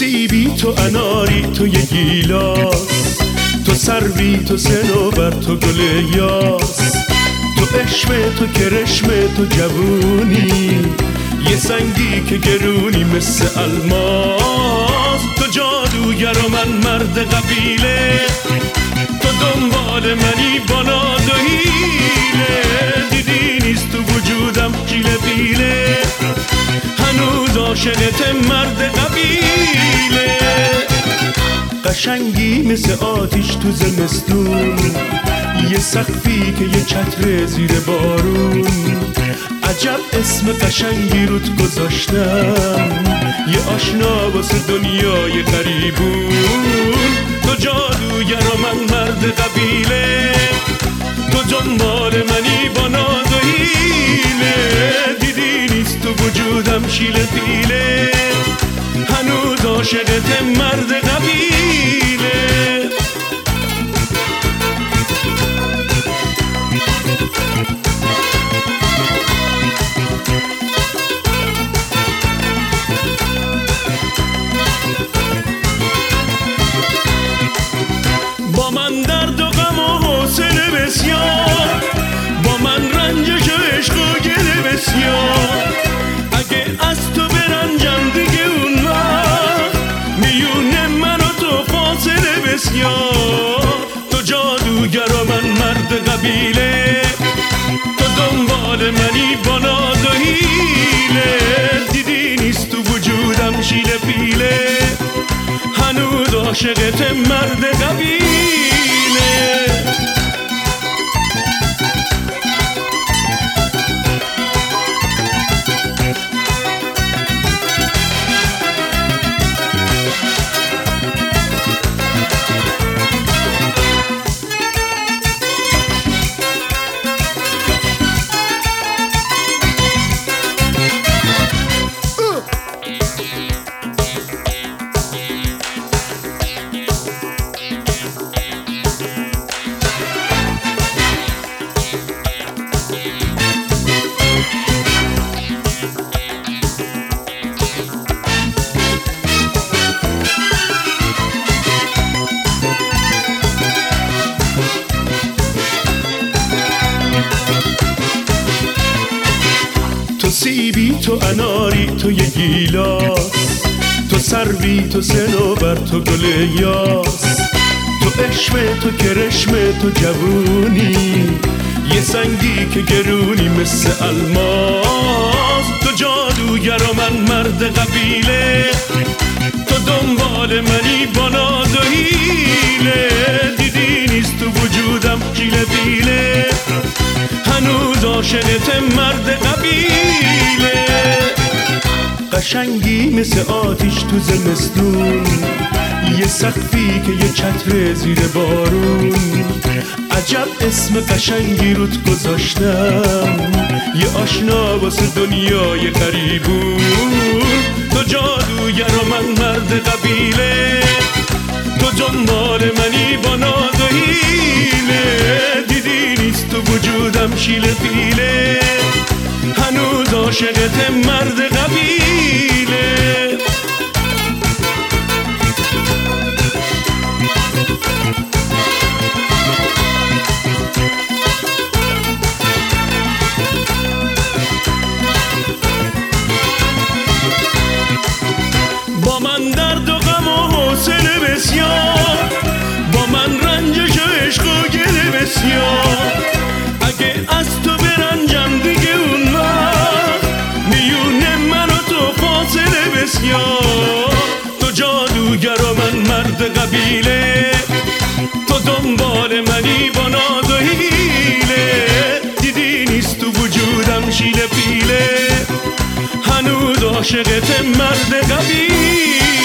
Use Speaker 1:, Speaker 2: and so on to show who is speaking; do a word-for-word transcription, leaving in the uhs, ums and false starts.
Speaker 1: سیبی، تو اناری، تو یه گیلاس، تو سروی، تو صنوبر، تو گل یاس، تو عشق، تو کرشم، تو جوونی، یه سنگی که گرونی مثل الماس. تو جادوگر و من مرد قبیله، تو دنبال منی با ناز و حیله. دیدی نیست تو وجودم شیله بیله، هنوز عاشقت مرد قبیله. قشنگی مثل آتیش تو زمستون، یه سقفی که یه چتر زیر بارون. عجب اسم قشنگی روت گذاشتم، یه آشنا واسه دنیای غریبون. تو جادوگر و من مرد قبیله، تو دنبال منی با ناز و حیله. دیدی نیست تو وجودم شیله پیله، هنوز عاشقت مرد قبیله. با من درد و غم و حوصله بسیار، با من رنجش و عشق و گله بسیار. اگه از تو برنجم دیگه اون وقت میونه من و تو فاصله بسیار. تو جادوگر و من مرد قبیله، تو دنبال منی با ناز و حیله. دیدی نیست تو وجودم شیله پیله، هنوز عاشقت مرد قبیله. تو سیبی، تو اناری، تو یه گیلاس، تو سروی، تو صنوبر، تو گل یاس، تو عشق، تو کرشم، تو جوونی، یه سنگی که گرونی مثل الماس. تو جادوگر و من مرد قبیله، تو دنبال منی با ناز و حیله. دیدی نیست تو وجودم شیله بیله، هنوز عاشقت مرد قبیله. قشنگی مثل آتیش تو زمستون، یه سقفی که یه چتر زیر بارون. عجب اسم قشنگی روت گذاشتم، یه آشنا واسه دنیای غریبون. تو جادوگر و من مرد قبیله، تو دنبال منی با ناز و حیله. دیدی نیست تو وجودم شیله پیله، هنوز عاشقت مرد قبیله. با من درد و غم و حوصله بسیار، با من رنجش و عشق و گله بسیار. اگه از تو برنجم دیگه اون وقت میونه من و تو فاصله بسیار. تو جادوگر و من مرد قبیله، تو دنبال منی با ناز و حیله. دیدی نیست تو وجودم شیله پیله، هنوز عاشقت مرد قبیله.